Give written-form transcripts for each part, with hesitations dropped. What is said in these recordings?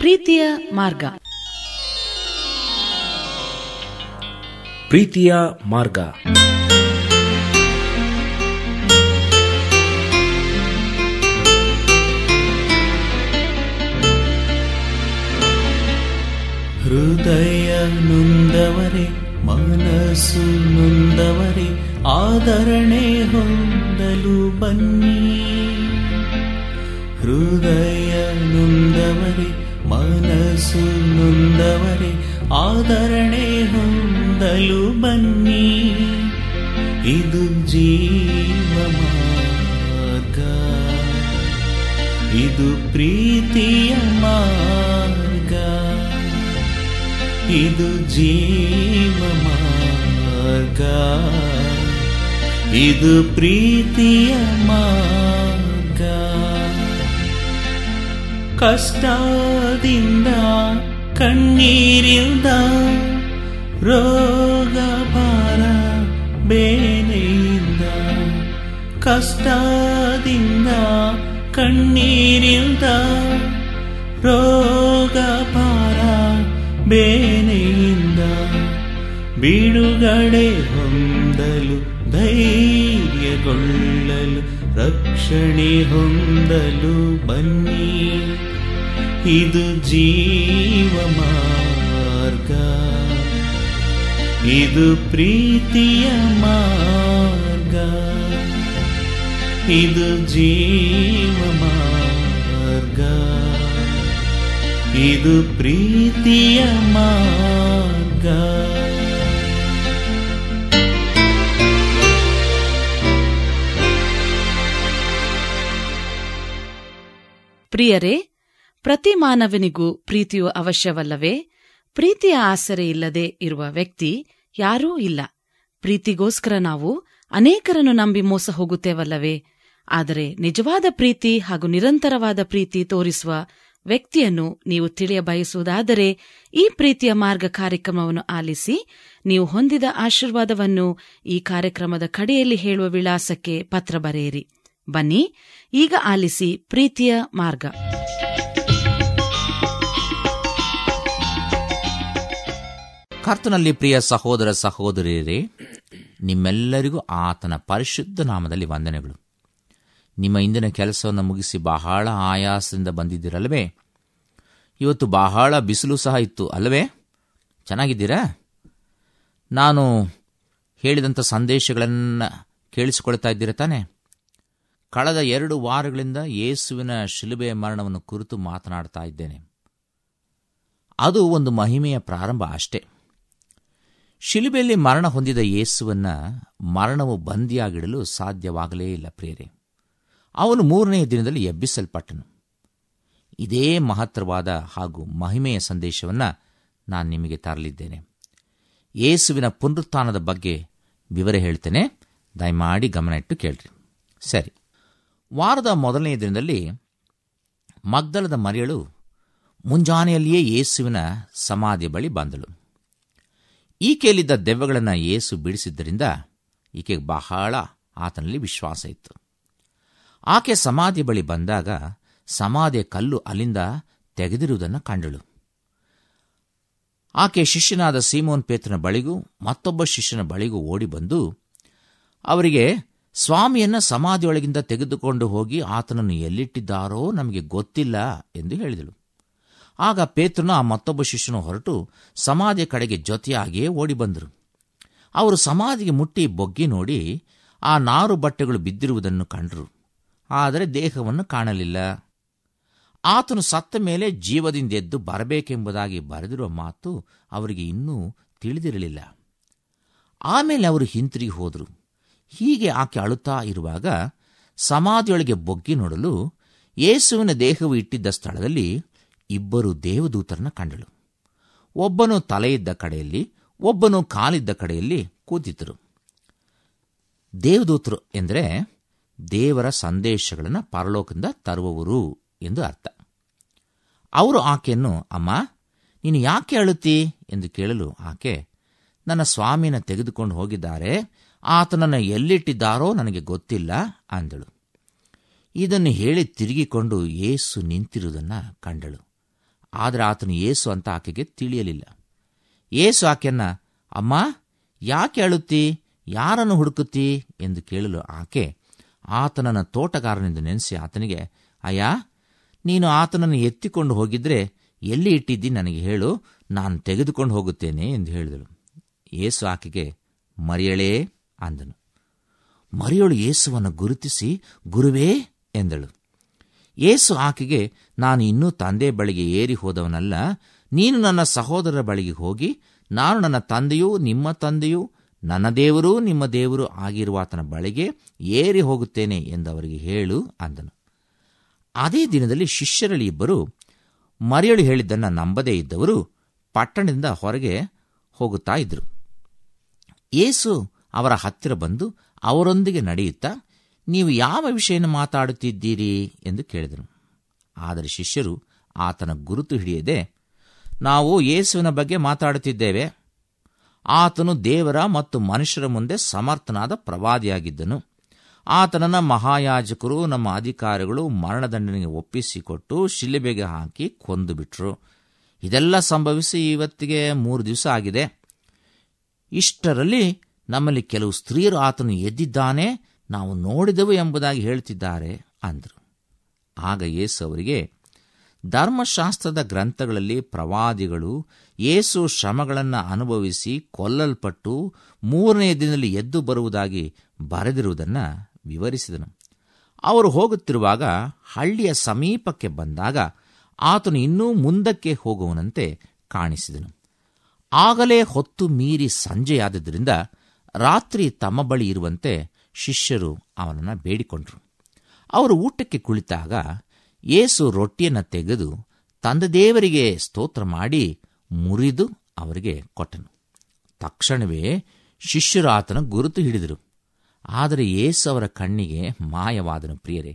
ಪ್ರೀತಿಯ ಮಾರ್ಗ. ಪ್ರೀತಿಯ ಮಾರ್ಗ. ಹೃದಯ ನೊಂದವರೇ, ಮನಸ್ಸು ನೊಂದವರೇ, ಆದರಣೆ ಹೊಂದಲು ಬನ್ನಿ. ಹೃದಯ ನೊಂದವರೇ, ಮನಸ್ಸು ನೊಂದವರೇ, ಆದರಣೆ ಹೊಂದಲು ಬನ್ನಿ. ಇದು ಜೀವ ಮಾರ್ಗ, ಇದು ಪ್ರೀತಿಯ ಮಾರ್ಗ, ಇದು ಜೀವ ಮಾರ್ಗ, ಇದು ಪ್ರೀತಿಯ ಮಾರ್ಗ. ಕಷ್ಟದಿಂದ, ಕಣ್ಣೀರಿಂದ, ರೋಗ ಭಾರ ಬೇನೆಯಿಂದ, ಕಷ್ಟದಿಂದ, ಕಣ್ಣೀರಿಂದ, ರೋಗ ಭಾರ ಬೇನೆಯಿಂದ ಬಿಡುಗಡೆ ಹೊಂದಲು, ಧೈರ್ಯಗೊಳ್ಳಲು, ರಕ್ಷಣೆ ಹೊಂದಲು ಬನ್ನಿ. ಇದು ಜೀವ ಮಾರ್ಗ, ಇದು ಪ್ರೀತಿಯ ಮಾರ್ಗ, ಇದು ಜೀವ ಮಾರ್ಗ, ಇದು ಪ್ರೀತಿಯ ಮಾರ್ಗ. ಪ್ರಿಯರೇ, ಪ್ರತಿ ಮಾನವನಿಗೂ ಪ್ರೀತಿಯು ಅವಶ್ಯವಲ್ಲವೇ? ಪ್ರೀತಿಯ ಆಸರೆ ಇಲ್ಲದೆ ಇರುವ ವ್ಯಕ್ತಿ ಯಾರೂ ಇಲ್ಲ. ಪ್ರೀತಿಗೋಸ್ಕರ ನಾವು ಅನೇಕರನ್ನು ನಂಬಿ ಮೋಸ ಹೋಗುತ್ತೇವಲ್ಲವೇ? ಆದರೆ ನಿಜವಾದ ಪ್ರೀತಿ ಹಾಗೂ ನಿರಂತರವಾದ ಪ್ರೀತಿ ತೋರಿಸುವ ವ್ಯಕ್ತಿಯನ್ನು ನೀವು ತಿಳಿಯ ಬಯಸುವುದಾದರೆ ಈ ಪ್ರೀತಿಯ ಮಾರ್ಗ ಕಾರ್ಯಕ್ರಮವನ್ನು ಆಲಿಸಿ. ನೀವು ಹೊಂದಿದ ಆಶೀರ್ವಾದವನ್ನು ಈ ಕಾರ್ಯಕ್ರಮದ ಕಡೆಯಲ್ಲಿ ಹೇಳುವ ವಿಳಾಸಕ್ಕೆ ಪತ್ರ ಬರೆಯಿರಿ. ಬನ್ನಿ, ಈಗ ಆಲಿಸಿ ಪ್ರೀತಿಯ ಮಾರ್ಗ. ಕರ್ತನಲ್ಲಿ ಪ್ರಿಯ ಸಹೋದರ ಸಹೋದರಿಯರೇ, ನಿಮ್ಮೆಲ್ಲರಿಗೂ ಆತನ ಪರಿಶುದ್ಧ ನಾಮದಲ್ಲಿ ವಂದನೆಗಳು. ನಿಮ್ಮ ಇಂದಿನ ಕೆಲಸವನ್ನು ಮುಗಿಸಿ ಬಹಳ ಆಯಾಸದಿಂದ ಬಂದಿದ್ದೀರಲ್ಲವೇ? ಇವತ್ತು ಬಹಳ ಬಿಸಿಲು ಸಹ ಇತ್ತು ಅಲ್ಲವೇ? ಚೆನ್ನಾಗಿದ್ದೀರಾ? ನಾನು ಹೇಳಿದಂಥ ಸಂದೇಶಗಳನ್ನು ಕೇಳಿಸಿಕೊಳ್ತಾ ಇದ್ದೀರ ತಾನೆ? ಕಳೆದ 2 ವಾರಗಳಿಂದ ಯೇಸುವಿನ ಶಿಲುಬೆಯ ಮರಣವನ್ನು ಕುರಿತು ಮಾತನಾಡ್ತಾ ಇದ್ದೇನೆ. ಅದು ಒಂದು ಮಹಿಮೆಯ ಪ್ರಾರಂಭ ಅಷ್ಟೇ. ಶಿಲುಬೆಯಲ್ಲಿ ಮರಣ ಹೊಂದಿದ ಯೇಸುವನ್ನ ಮರಣವು ಬಂದಿಯಾಗಿಡಲು ಸಾಧ್ಯವಾಗಲೇ ಇಲ್ಲ ಪ್ರಿಯರೇ. ಅವನು 3ನೇ ದಿನದಲ್ಲಿ ಎಬ್ಬಿಸಲ್ಪಟ್ಟನು. ಇದೇ ಮಹತ್ತರವಾದ ಹಾಗೂ ಮಹಿಮೆಯ ಸಂದೇಶವನ್ನು ನಾನು ನಿಮಗೆ ತರಲಿದ್ದೇನೆ. ಯೇಸುವಿನ ಪುನರುತ್ಥಾನದ ಬಗ್ಗೆ ವಿವರ ಹೇಳ್ತೇನೆ, ದಯಮಾಡಿ ಗಮನ ಇಟ್ಟು ಕೇಳ್ರಿ. ಸರಿ, ವಾರದ 1ನೇ ದಿನದಲ್ಲಿ ಮಗ್ದಲದ ಮರಿಯಳು ಮುಂಜಾನೆಯಲ್ಲಿಯೇ ಯೇಸುವಿನ ಸಮಾಧಿಯ ಬಳಿ ಬಂದಳು. ಈಕೆಯಲ್ಲಿದ್ದ ದೆವ್ವಗಳನ್ನು ಯೇಸು ಬಿಡಿಸಿದ್ದರಿಂದ ಈಕೆಗೆ ಬಹಳ ಆತನಲ್ಲಿ ವಿಶ್ವಾಸ ಇತ್ತು. ಆಕೆ ಸಮಾಧಿಯ ಬಳಿ ಬಂದಾಗ ಸಮಾಧಿಯ ಕಲ್ಲು ಅಲ್ಲಿಂದ ತೆಗೆದಿರುವುದನ್ನು ಕಂಡಳು. ಆಕೆ ಶಿಷ್ಯನಾದ ಸೀಮೋನ್ ಪೇತ್ರನ ಬಳಿಗೂ ಮತ್ತೊಬ್ಬ ಶಿಷ್ಯನ ಬಳಿಗೂ ಓಡಿ ಬಂದು ಅವರಿಗೆ, ಸ್ವಾಮಿಯನ್ನ ಸಮಾಧಿಯೊಳಗಿಂದ ತೆಗೆದುಕೊಂಡು ಹೋಗಿ ಆತನನ್ನು ಎಲ್ಲಿಟ್ಟಿದ್ದಾರೋ ನಮಗೆ ಗೊತ್ತಿಲ್ಲ ಎಂದು ಹೇಳಿದಳು. ಆಗ ಪೇತ್ರನು ಆ ಮತ್ತೊಬ್ಬ ಶಿಷ್ಯನು ಹೊರಟು ಸಮಾಧಿಯ ಕಡೆಗೆ ಜೊತೆಯಾಗಿಯೇ ಓಡಿ ಬಂದರು. ಅವರು ಸಮಾಧಿಗೆ ಮುಟ್ಟಿ ಬೊಗ್ಗಿ ನೋಡಿ ಆ ನಾರು ಬಟ್ಟೆಗಳು ಬಿದ್ದಿರುವುದನ್ನು ಕಂಡರು. ಆದರೆ ದೇಹವನ್ನು ಕಾಣಲಿಲ್ಲ. ಆತನು ಸತ್ತ ಮೇಲೆ ಜೀವದಿಂದೆದ್ದು ಬರಬೇಕೆಂಬುದಾಗಿ ಬರೆದಿರುವ ಮಾತು ಅವರಿಗೆ ಇನ್ನೂ ತಿಳಿದಿರಲಿಲ್ಲ. ಆಮೇಲೆ ಅವರು ಹಿಂತಿರುಗಿ ಹೋದರು. ಹೀಗೆ ಆಕೆ ಅಳುತ್ತಾ ಇರುವಾಗ ಸಮಾಧಿಯೊಳಗೆ ಬೊಗ್ಗಿ ನೋಡಲು ಯೇಸುವಿನ ದೇಹವು ಇಟ್ಟಿದ್ದ ಸ್ಥಳದಲ್ಲಿ 2 ದೇವದೂತರನ್ನ ಕಂಡಳು. ಒಬ್ಬನು ತಲೆಯಿದ್ದ ಕಡೆಯಲ್ಲಿ, ಒಬ್ಬನು ಕಾಲಿದ್ದ ಕಡೆಯಲ್ಲಿ ಕೂತಿದ್ದರು. ದೇವದೂತರು ಎಂದರೆ ದೇವರ ಸಂದೇಶಗಳನ್ನು ಪರಲೋಕದಿಂದ ತರುವವರು ಎಂದು ಅರ್ಥ. ಅವರು ಆಕೆಯನ್ನು, ಅಮ್ಮ, ನೀನು ಯಾಕೆ ಅಳುತ್ತಿ ಎಂದು ಕೇಳಲು ಆಕೆ, ನನ್ನ ಸ್ವಾಮಿನ ತೆಗೆದುಕೊಂಡು ಹೋಗಿದ್ದಾರೆ, ಆತನನ್ನು ಎಲ್ಲಿಟ್ಟಿದ್ದಾರೋ ನನಗೆ ಗೊತ್ತಿಲ್ಲ ಅಂದಳು. ಇದನ್ನು ಹೇಳಿ ತಿರುಗಿಕೊಂಡು ಯೇಸು ನಿಂತಿರುವುದನ್ನು ಕಂಡಳು. ಆದರೆ ಆತನು ಯೇಸು ಅಂತ ಆಕೆಗೆ ತಿಳಿಯಲಿಲ್ಲ. ಯೇಸು ಆಕೆಯನ್ನ, ಅಮ್ಮ, ಯಾಕೆ ಅಳುತ್ತಿ, ಯಾರನ್ನು ಹುಡುಕುತ್ತಿ ಎಂದು ಕೇಳಲು ಆಕೆ ಆತನನ್ನು ತೋಟಗಾರನೆಂದು ನೆನೆಸಿ ಆತನಿಗೆ, ಅಯ್ಯ, ನೀನು ಆತನನ್ನು ಎತ್ತಿಕೊಂಡು ಹೋಗಿದ್ರೆ ಎಲ್ಲಿ ಇಟ್ಟಿದ್ದಿ ನನಗೆ ಹೇಳು, ನಾನು ತೆಗೆದುಕೊಂಡು ಹೋಗುತ್ತೇನೆ ಎಂದು ಹೇಳಿದಳು. ಯೇಸು ಆಕೆಗೆ, ಮರಿಯಳೇ ಅಂದನು. ಮರಿಯಳು ಯೇಸುವನ್ನು ಗುರುತಿಸಿ, ಗುರುವೇ ಎಂದಳು. ಯೇಸು ಆಕೆಗೆ, ನಾನು ಇನ್ನೂ ತಂದೆ ಬಳಿಗೆ ಏರಿ ಹೋದವನಲ್ಲ, ನೀನು ನನ್ನ ಸಹೋದರರ ಬಳಿಗೆ ಹೋಗಿ, ನಾನು ನನ್ನ ತಂದೆಯೂ ನಿಮ್ಮ ತಂದೆಯೂ ನನ್ನ ದೇವರೂ ನಿಮ್ಮ ದೇವರು ಆಗಿರುವ ಆತನ ಬಳಿಗೆ ಏರಿ ಹೋಗುತ್ತೇನೆ ಎಂದವರಿಗೆ ಹೇಳು ಅಂದನು. ಅದೇ ದಿನದಲ್ಲಿ ಶಿಷ್ಯರಲ್ಲಿ ಇಬ್ಬರು ಮರಿಯಳು ಹೇಳಿದ್ದನ್ನು ನಂಬದೇ ಇದ್ದವರು ಪಟ್ಟಣದಿಂದ ಹೊರಗೆ ಹೋಗುತ್ತಾ ಇದ್ದರು. ಯೇಸು ಅವರ ಹತ್ತಿರ ಬಂದು ಅವರೊಂದಿಗೆ ನಡೆಯುತ್ತಾ, ನೀವು ಯಾವ ವಿಷಯವನ್ನು ಮಾತಾಡುತ್ತಿದ್ದೀರಿ ಎಂದು ಕೇಳಿದನು. ಆದರೆ ಶಿಷ್ಯರು ಆತನ ಗುರುತು ಹಿಡಿಯದೆ, ನಾವು ಯೇಸುವಿನ ಬಗ್ಗೆ ಮಾತಾಡುತ್ತಿದ್ದೇವೆ. ಆತನು ದೇವರ ಮತ್ತು ಮನುಷ್ಯರ ಮುಂದೆ ಸಮರ್ಥನಾದ ಪ್ರವಾದಿಯಾಗಿದ್ದನು. ಆತನನ್ನು ಮಹಾಯಾಜಕರು, ನಮ್ಮ ಅಧಿಕಾರಿಗಳು ಮರಣದಂಡನೆಗೆ ಒಪ್ಪಿಸಿಕೊಟ್ಟು ಶಿಲುಬೆಗೆ ಹಾಕಿ ಕೊಂದು ಬಿಟ್ರು. ಇದೆಲ್ಲ ಸಂಭವಿಸಿ ಇವತ್ತಿಗೆ 3 ದಿವಸ ಆಗಿದೆ. ಇಷ್ಟರಲ್ಲಿ ನಮ್ಮಲ್ಲಿ ಕೆಲವು ಸ್ತ್ರೀಯರು ಆತನು ಎದ್ದಿದ್ದಾನೆ, ನಾವು ನೋಡಿದೆವು ಎಂಬುದಾಗಿ ಹೇಳ್ತಿದ್ದಾರೆ ಅಂದರು. ಆಗ ಯೇಸು ಅವರಿಗೆ, ಧರ್ಮಶಾಸ್ತ್ರದ ಗ್ರಂಥಗಳಲ್ಲಿ ಪ್ರವಾದಿಗಳು ಯೇಸು ಶ್ರಮಗಳನ್ನು ಅನುಭವಿಸಿ ಕೊಲ್ಲಲ್ಪಟ್ಟು 3ನೇ ದಿನದಲ್ಲಿ ಎದ್ದು ಬರುವುದಾಗಿ ಬರೆದಿರುವುದನ್ನು ವಿವರಿಸಿದನು. ಅವರು ಹೋಗುತ್ತಿರುವಾಗ ಹಳ್ಳಿಯ ಸಮೀಪಕ್ಕೆ ಬಂದಾಗ ಆತನು ಇನ್ನೂ ಮುಂದಕ್ಕೆ ಹೋಗುವನಂತೆ ಕಾಣಿಸಿದನು. ಆಗಲೇ ಹೊತ್ತು ಮೀರಿ ಸಂಜೆಯಾದ್ದರಿಂದ ರಾತ್ರಿ ತಮ್ಮ ಬಳಿ ಇರುವಂತೆ ಶಿಷ್ಯರು ಅವನನ್ನು ಬೇಡಿಕೊಂಡರು. ಅವರು ಊಟಕ್ಕೆ ಕುಳಿತಾಗ ಯೇಸು ರೊಟ್ಟಿಯನ್ನು ತೆಗೆದು ತಂದೆ ದೇವರಿಗೆ ಸ್ತೋತ್ರ ಮಾಡಿ ಮುರಿದು ಅವರಿಗೆ ಕೊಟ್ಟನು. ತಕ್ಷಣವೇ ಶಿಷ್ಯರು ಆತನ ಗುರುತು ಹಿಡಿದರು. ಆದರೆ ಯೇಸು ಅವರ ಕಣ್ಣಿಗೆ ಮಾಯವಾದನು. ಪ್ರಿಯರೇ,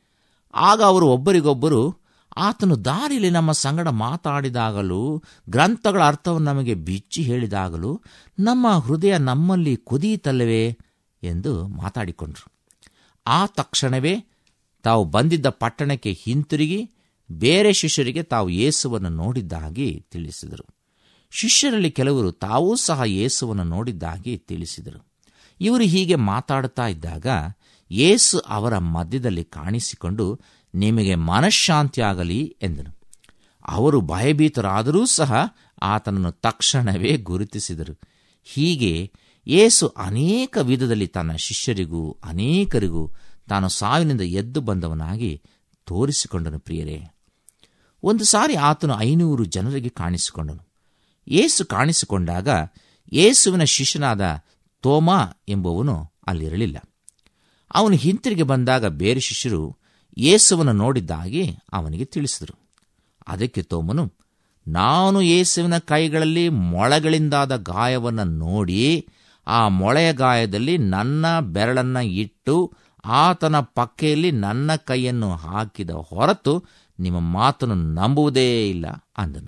ಆಗ ಅವರು ಒಬ್ಬರಿಗೊಬ್ಬರು, ಆತನು ದಾರಿಯಲ್ಲಿ ನಮ್ಮ ಸಂಗಡ ಮಾತಾಡಿದಾಗಲೂ ಗ್ರಂಥಗಳ ಅರ್ಥವನ್ನು ನಮಗೆ ಬಿಚ್ಚಿ ಹೇಳಿದಾಗಲೂ ನಮ್ಮ ಹೃದಯ ನಮ್ಮಲ್ಲಿ ಕುದಿಯಿತಲ್ಲವೇ ಎಂದು ಮಾತಾಡಿಕೊಂಡರು. ಆ ತಕ್ಷಣವೇ ತಾವು ಬಂದಿದ್ದ ಪಟ್ಟಣಕ್ಕೆ ಹಿಂತಿರುಗಿ ಬೇರೆ ಶಿಷ್ಯರಿಗೆ ತಾವು ಯೇಸುವನ್ನು ನೋಡಿದ್ದಾಗಿ ತಿಳಿಸಿದರು. ಶಿಷ್ಯರಲ್ಲಿ ಕೆಲವರು ತಾವೂ ಸಹ ಯೇಸುವನ್ನು ನೋಡಿದ್ದಾಗಿ ತಿಳಿಸಿದರು. ಇವರು ಹೀಗೆ ಮಾತಾಡುತ್ತಾ ಇದ್ದಾಗ ಯೇಸು ಅವರ ಮಧ್ಯದಲ್ಲಿ ಕಾಣಿಸಿಕೊಂಡು, ನಿಮಗೆ ಮನಃಶಾಂತಿಯಾಗಲಿ ಎಂದನು. ಅವರು ಭಯಭೀತರಾದರೂ ಸಹ ಆತನನ್ನು ತಕ್ಷಣವೇ ಗುರುತಿಸಿದರು. ಹೀಗೆ ಯೇಸು ಅನೇಕ ವಿಧದಲ್ಲಿ ತನ್ನ ಶಿಷ್ಯರಿಗೂ ಅನೇಕರಿಗೂ ತಾನು ಸಾವಿನಿಂದ ಎದ್ದು ಬಂದವನಾಗಿ ತೋರಿಸಿಕೊಂಡನು. ಪ್ರಿಯರೇ, ಒಂದು ಸಾರಿ ಆತನು 500 ಜನರಿಗೆ ಕಾಣಿಸಿಕೊಂಡನು. ಯೇಸು ಕಾಣಿಸಿಕೊಂಡಾಗ ಯೇಸುವಿನ ಶಿಷ್ಯನಾದ ತೋಮಾ ಎಂಬುವನು ಅಲ್ಲಿರಲಿಲ್ಲ. ಅವನು ಹಿಂತಿರುಗಿ ಬಂದಾಗ ಬೇರೆ ಶಿಷ್ಯರು ಯೇಸುವನ್ನು ನೋಡಿದ್ದಾಗಿ ಅವನಿಗೆ ತಿಳಿಸಿದರು. ಅದಕ್ಕೆ ತೋಮನು, ನಾನು ಯೇಸುವಿನ ಕೈಗಳಲ್ಲಿ ಮೊಳೆಗಳಿಂದಾದ ಗಾಯವನ್ನು ನೋಡಿ ಆ ಮೊಳೆಯ ಗಾಯದಲ್ಲಿ ನನ್ನ ಬೆರಳನ್ನು ಇಟ್ಟು ಆತನ ಪಕ್ಕೆಯಲ್ಲಿ ನನ್ನ ಕೈಯನ್ನು ಹಾಕಿದ ಹೊರತು ನಿಮ್ಮ ಮಾತನ್ನು ನಂಬುವುದೇ ಇಲ್ಲ ಅಂದನು.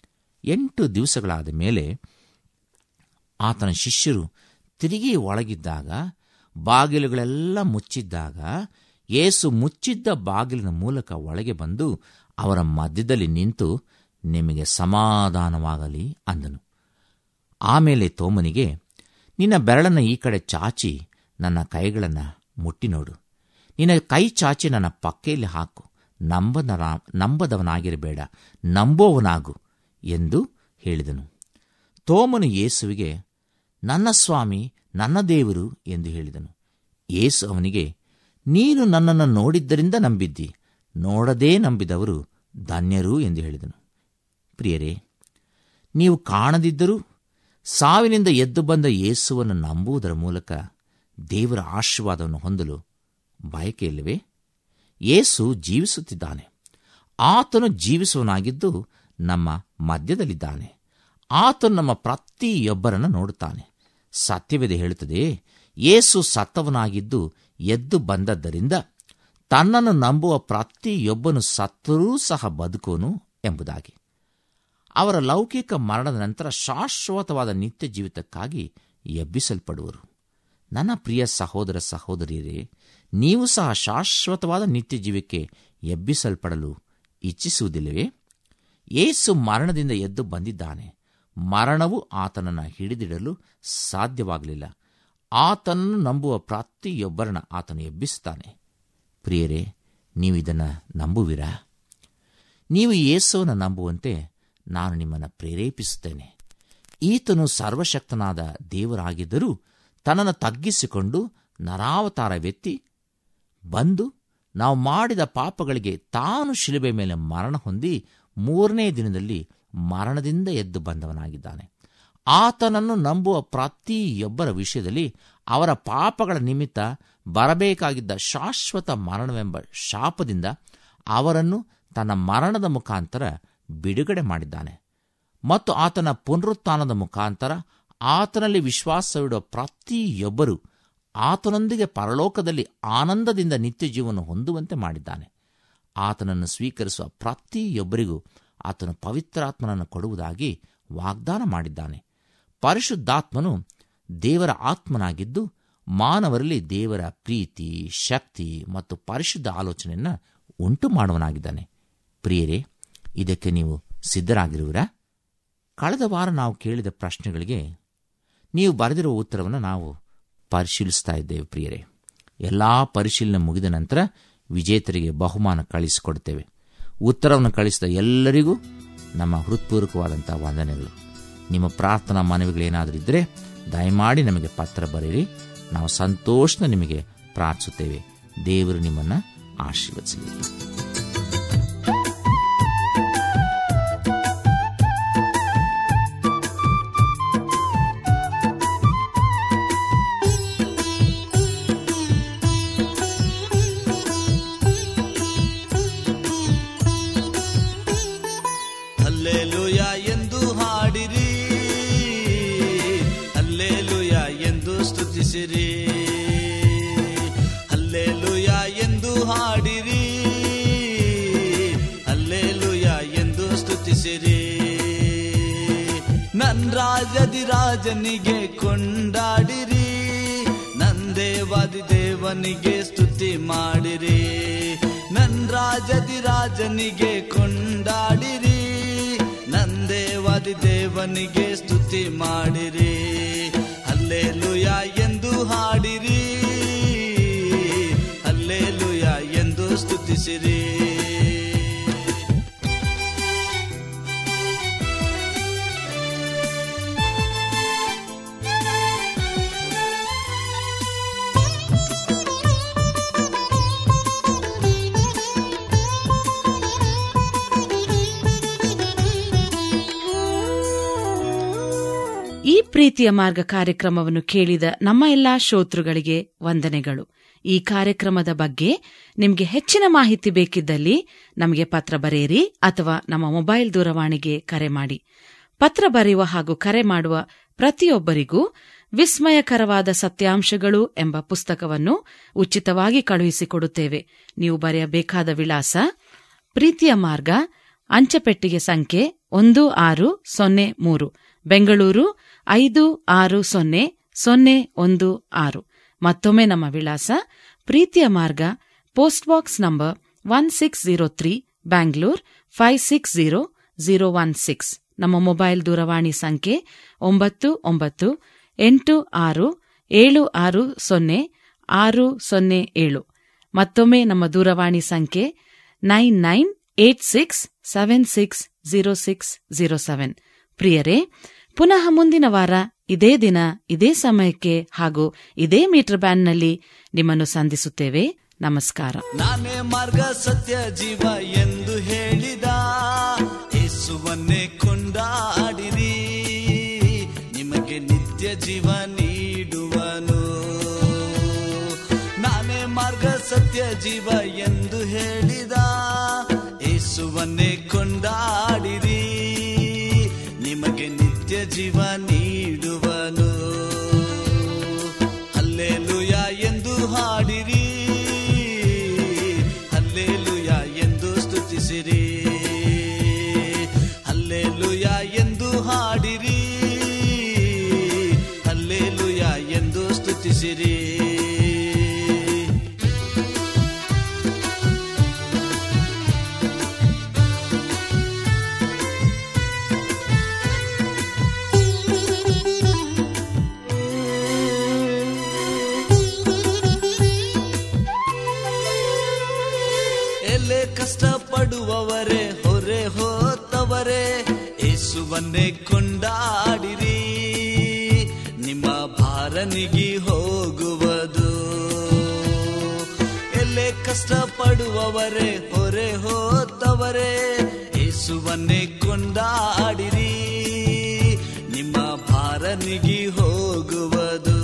8 ದಿವಸಗಳಾದ ಮೇಲೆ ಆತನ ಶಿಷ್ಯರು ತಿರುಗಿ ಒಳಗಿದ್ದಾಗ ಬಾಗಿಲುಗಳೆಲ್ಲ ಮುಚ್ಚಿದ್ದಾಗ ಯೇಸು ಮುಚ್ಚಿದ್ದ ಬಾಗಿಲಿನ ಮೂಲಕ ಒಳಗೆ ಬಂದು ಅವರ ಮಧ್ಯದಲ್ಲಿ ನಿಂತು, ನಿಮಗೆ ಸಮಾಧಾನವಾಗಲಿ ಅಂದನು. ಆಮೇಲೆ ತೋಮನಿಗೆ, ನಿನ್ನ ಬೆರಳನ್ನು ಈ ಕಡೆ ಚಾಚಿ ನನ್ನ ಕೈಗಳನ್ನು ಮುಟ್ಟಿ ನೋಡು, ನಿನ್ನ ಕೈ ಚಾಚಿ ನನ್ನ ಪಕ್ಕೆಯಲ್ಲಿ ಹಾಕು, ನಂಬದವನಾಗಿರಬೇಡ, ನಂಬೋವನಾಗು ಎಂದು ಹೇಳಿದನು. ತೋಮನು ಯೇಸುವಿಗೆ, ನನ್ನ ಸ್ವಾಮಿ, ನನ್ನ ದೇವರು ಎಂದು ಹೇಳಿದನು. ಯೇಸು ಅವನಿಗೆ, ನೀನು ನನ್ನನ್ನು ನೋಡಿದ್ದರಿಂದ ನಂಬಿದ್ದಿ, ನೋಡದೇ ನಂಬಿದವರು ಧನ್ಯರು ಎಂದು ಹೇಳಿದನು. ಪ್ರಿಯರೇ, ನೀವು ಕಾಣದಿದ್ದರೂ ಸಾವಿನಿಂದ ಎದ್ದು ಬಂದ ಯೇಸುವನ್ನು ನಂಬುವುದರ ಮೂಲಕ ದೇವರ ಆಶೀರ್ವಾದವನ್ನು ಹೊಂದಲು ಬಯಕೆಯಿಲ್ಲವೇ? ಯೇಸು ಜೀವಿಸುತ್ತಿದ್ದಾನೆ. ಆತನು ಜೀವಿಸುವನಾಗಿದ್ದು ನಮ್ಮ ಮಧ್ಯದಲ್ಲಿದ್ದಾನೆ. ಆತನು ನಮ್ಮ ಪ್ರತಿಯೊಬ್ಬರನ್ನು ನೋಡುತ್ತಾನೆ. ಸತ್ಯವೇದ ಹೇಳುತ್ತದೆ, ಯೇಸು ಸತ್ತವನಾಗಿದ್ದು ಎದ್ದು ಬಂದದ್ದರಿಂದ ತನ್ನನ್ನು ನಂಬುವ ಪ್ರತಿಯೊಬ್ಬನು ಸತ್ತರೂ ಸಹ ಬದುಕೋನು ಎಂಬುದಾಗಿ. ಅವರ ಲೌಕಿಕ ಮರಣದ ನಂತರ ಶಾಶ್ವತವಾದ ನಿತ್ಯ ಜೀವಿತಕ್ಕಾಗಿ ಎಬ್ಬಿಸಲ್ಪಡುವರು. ನನ್ನ ಪ್ರಿಯ ಸಹೋದರ ಸಹೋದರಿಯರೇ, ನೀವು ಸಹ ಶಾಶ್ವತವಾದ ನಿತ್ಯ ಜೀವಕ್ಕೆ ಎಬ್ಬಿಸಲ್ಪಡಲು ಇಚ್ಛಿಸುವುದಿಲ್ಲವೇ? ಯೇಸು ಮರಣದಿಂದ ಎದ್ದು ಬಂದಿದ್ದಾನೆ. ಮರಣವು ಆತನನ್ನು ಹಿಡಿದಿಡಲು ಸಾಧ್ಯವಾಗಲಿಲ್ಲ. ಆತನನ್ನು ನಂಬುವ ಪ್ರತಿಯೊಬ್ಬರನ್ನ ಆತನು ಎಬ್ಬಿಸುತ್ತಾನೆ. ಪ್ರಿಯರೇ, ನೀವು ಇದನ್ನು ನಂಬುವಿರಾ? ನೀವು ಯೇಸುವನ್ನು ನಂಬುವಂತೆ ನಾನು ನಿಮ್ಮನ್ನು ಪ್ರೇರೇಪಿಸುತ್ತೇನೆ. ಈತನು ಸರ್ವಶಕ್ತನಾದ ದೇವರಾಗಿದ್ದರೂ ತನ್ನನ್ನು ತಗ್ಗಿಸಿಕೊಂಡು ನರಾವತಾರವೆತ್ತಿ ಬಂದು ನಾವು ಮಾಡಿದ ಪಾಪಗಳಿಗೆ ತಾನು ಶಿಲುಬೆ ಮೇಲೆ ಮರಣ ಹೊಂದಿ 3ನೇ ದಿನದಲ್ಲಿ ಮರಣದಿಂದ ಎದ್ದು ಬಂದವನಾಗಿದ್ದಾನೆ. ಆತನನ್ನು ನಂಬುವ ಪ್ರತಿಯೊಬ್ಬರ ವಿಷಯದಲ್ಲಿ ಅವರ ಪಾಪಗಳ ನಿಮಿತ್ತ ಬರಬೇಕಾಗಿದ್ದ ಶಾಶ್ವತ ಮರಣವೆಂಬ ಶಾಪದಿಂದ ಅವರನ್ನು ತನ್ನ ಮರಣದ ಮುಖಾಂತರ ಬಿಡುಗಡೆ ಮಾಡಿದ್ದಾನೆ. ಮತ್ತು ಆತನ ಪುನರುತ್ಥಾನದ ಮುಖಾಂತರ ಆತನಲ್ಲಿ ವಿಶ್ವಾಸವಿಡುವ ಪ್ರತಿಯೊಬ್ಬರು ಆತನೊಂದಿಗೆ ಪರಲೋಕದಲ್ಲಿ ಆನಂದದಿಂದ ನಿತ್ಯ ಜೀವನ ಹೊಂದುವಂತೆ ಮಾಡಿದ್ದಾನೆ. ಆತನನ್ನು ಸ್ವೀಕರಿಸುವ ಪ್ರತಿಯೊಬ್ಬರಿಗೂ ಆತನು ಪವಿತ್ರಾತ್ಮನನ್ನು ಕೊಡುವುದಾಗಿ ವಾಗ್ದಾನ ಮಾಡಿದ್ದಾನೆ. ಪರಿಶುದ್ಧಾತ್ಮನು ದೇವರ ಆತ್ಮನಾಗಿದ್ದು ಮಾನವರಲ್ಲಿ ದೇವರ ಪ್ರೀತಿ, ಶಕ್ತಿ ಮತ್ತು ಪರಿಶುದ್ಧ ಆಲೋಚನೆಯನ್ನು ಉಂಟು ಮಾಡುವನಾಗಿದ್ದಾನೆ. ಪ್ರಿಯರೇ, ಇದಕ್ಕೆ ನೀವು ಸಿದ್ಧರಾಗಿರುವಿರಾ? ಕಳೆದ ವಾರ ನಾವು ಕೇಳಿದ ಪ್ರಶ್ನೆಗಳಿಗೆ ನೀವು ಬರೆದಿರುವ ಉತ್ತರವನ್ನು ನಾವು ಪರಿಶೀಲಿಸ್ತಾ ಇದ್ದೇವೆ. ಪ್ರಿಯರೇ, ಎಲ್ಲ ಪರಿಶೀಲನೆ ಮುಗಿದ ನಂತರ ವಿಜೇತರಿಗೆ ಬಹುಮಾನ ಕಳಿಸಿಕೊಡ್ತೇವೆ. ಉತ್ತರವನ್ನು ಕಳಿಸಿದ ಎಲ್ಲರಿಗೂ ನಮ್ಮ ಹೃತ್ಪೂರ್ವಕವಾದಂಥ ವಂದನೆಗಳು. ನಿಮ್ಮ ಪ್ರಾರ್ಥನಾ ಮನವಿಗಳೇನಾದರೂ ಇದ್ದರೆ ದಯಮಾಡಿ ನಮಗೆ ಪತ್ರ ಬರೆಯಿರಿ. ನಾವು ಸಂತೋಷದಿಂದ ನಿಮಗೆ ಪ್ರಾರ್ಥಿಸುತ್ತೇವೆ. ದೇವರು ನಿಮ್ಮನ್ನು ಆಶೀರ್ವದಿಸಲಿ. ಹಲ್ಲೆಲೂಯಾ ಎಂದು ಹಾಡಿರಿ, ಹಲ್ಲೆಲೂಯಾ ಎಂದು ಸ್ತುತಿಸಿರಿ. ಹಲ್ಲೆಲೂಯಾ ಎಂದು ಹಾಡಿರಿ, ಹಲ್ಲೆಲೂಯಾ ಎಂದು ಸ್ತುತಿಸಿರಿ. ನನ್ ರಾಜನಿಗೆ ಕೊಂಡಾಡಿರಿ, ನನ್ ದೇವಾದಿ ದೇವನಿಗೆ ಸ್ತುತಿ ಮಾಡಿರಿ. ನನ್ ರಾಜನಿಗೆ ಕೊಂಡಾಡಿರಿ, ನನ್ ದೇವಾದಿ ದೇವನಿಗೆ ಸ್ತುತಿ ಮಾಡಿರಿ. ಹಲ್ಲೆಲೂಯಾ ಎಂದು ಹಾಡಿರಿ, ಹಲ್ಲೆಲೂಯಾ ಎಂದು ಸ್ತುತಿಸಿರಿ. ಈ ಪ್ರೀತಿಯ ಮಾರ್ಗ ಕಾರ್ಯಕ್ರಮವನ್ನು ಕೇಳಿದ ನಮ್ಮ ಎಲ್ಲಾ ಶ್ರೋತೃಗಳಿಗೆ ವಂದನೆಗಳು. ಈ ಕಾರ್ಯಕ್ರಮದ ಬಗ್ಗೆ ನಿಮಗೆ ಹೆಚ್ಚಿನ ಮಾಹಿತಿ ಬೇಕಿದ್ದಲ್ಲಿ ನಮಗೆ ಪತ್ರ ಬರೆಯಿರಿ ಅಥವಾ ನಮ್ಮ ಮೊಬೈಲ್ ದೂರವಾಣಿಗೆ ಕರೆ ಮಾಡಿ. ಪತ್ರ ಬರೆಯುವ ಹಾಗೂ ಕರೆ ಮಾಡುವ ಪ್ರತಿಯೊಬ್ಬರಿಗೂ ವಿಸ್ಮಯಕರವಾದ ಸತ್ಯಾಂಶಗಳು ಎಂಬ ಪುಸ್ತಕವನ್ನು ಉಚಿತವಾಗಿ ಕಳುಹಿಸಿಕೊಡುತ್ತೇವೆ. ನೀವು ಬರೆಯಬೇಕಾದ ವಿಳಾಸ: ಪ್ರೀತಿಯ ಮಾರ್ಗ, ಅಂಚೆಪೆಟ್ಟಿಗೆ ಸಂಖ್ಯೆ 1603, ಬೆಂಗಳೂರು 560016. ಮತ್ತೊಮ್ಮೆ ನಮ್ಮ ವಿಳಾಸ: ಪ್ರೀತಿಯ ಮಾರ್ಗ, ಪೋಸ್ಟ್ ಬಾಕ್ಸ್ ನಂಬರ್ 1603, ಬ್ಯಾಂಗ್ಳೂರ್ 560016. ನಮ್ಮ ಮೊಬೈಲ್ ದೂರವಾಣಿ ಸಂಖ್ಯೆ 9986760607. ಮತ್ತೊಮ್ಮೆ ನಮ್ಮ ದೂರವಾಣಿ ಸಂಖ್ಯೆ 9986760607. ಪ್ರಿಯರೇ, ಪುನಃ ಮುಂದಿನ ವಾರ ಇದೇ ದಿನ ಇದೇ ಸಮಯಕ್ಕೆ ಹಾಗೂ ಇದೇ ಮೀಟರ್ ಬ್ಯಾಂಡ್ನಲ್ಲಿ ನಿಮ್ಮನ್ನು ಸಂಧಿಸುತ್ತೇವೆ. ನಮಸ್ಕಾರ. ನಾನೇ ಮಾರ್ಗ, ಸತ್ಯ, ಜೀವ ಎಂದು ಹೇಳಿದ ಯೇಸುವನ್ನೇ ಕೊಂಡಾಡಿರಿ, ನಿಮಗೆ ನಿತ್ಯ ಜೀವ ನೀಡುವನು. ನಾನೇ ಮಾರ್ಗ, ಸತ್ಯ, ಜೀವ ಎಂದು ಹೇಳಿದ ಯೇಸುವನ್ನೇ ಕೊಂಡಾಡಿರಿ, ನಿಮಗೆ ನಿತ್ಯ ಜೀವ ನೀಡುವನು. ಹಲ್ಲೆಲೂಯಾ ಎಂದು ಹಾಡಿರಿ, ಹಲ್ಲೆಲೂಯಾ ಎಂದು ಸ್ತುತಿಸಿರಿ. ಹಲ್ಲೆಲೂಯಾ ಎಂದು ಹಾಡಿರಿ, ಹಲ್ಲೆಲೂಯಾ ಎಂದು ಸ್ತುತಿಸಿರಿ. ಎಲೆ ಕಷ್ಟಪಡುವವರೇ, ಹೊರೆ ಹೋತವರೇ, ಯೇಸುವನ್ನೇ ಕೊಂಡಾಡಿರಿ, ನಿಮ್ಮ ಭಾರ ನೀಗಿ ಹೋಗುವುದು. ಎಲೆ ಕಷ್ಟಪಡುವವರೇ, ಹೊರೆ ಹೋತವರೇ, ಯೇಸುವನ್ನೇ ಕೊಂಡಾಡಿರಿ, ನಿಮ್ಮ ಭಾರ ನೀಗಿ ಹೋಗುವುದು.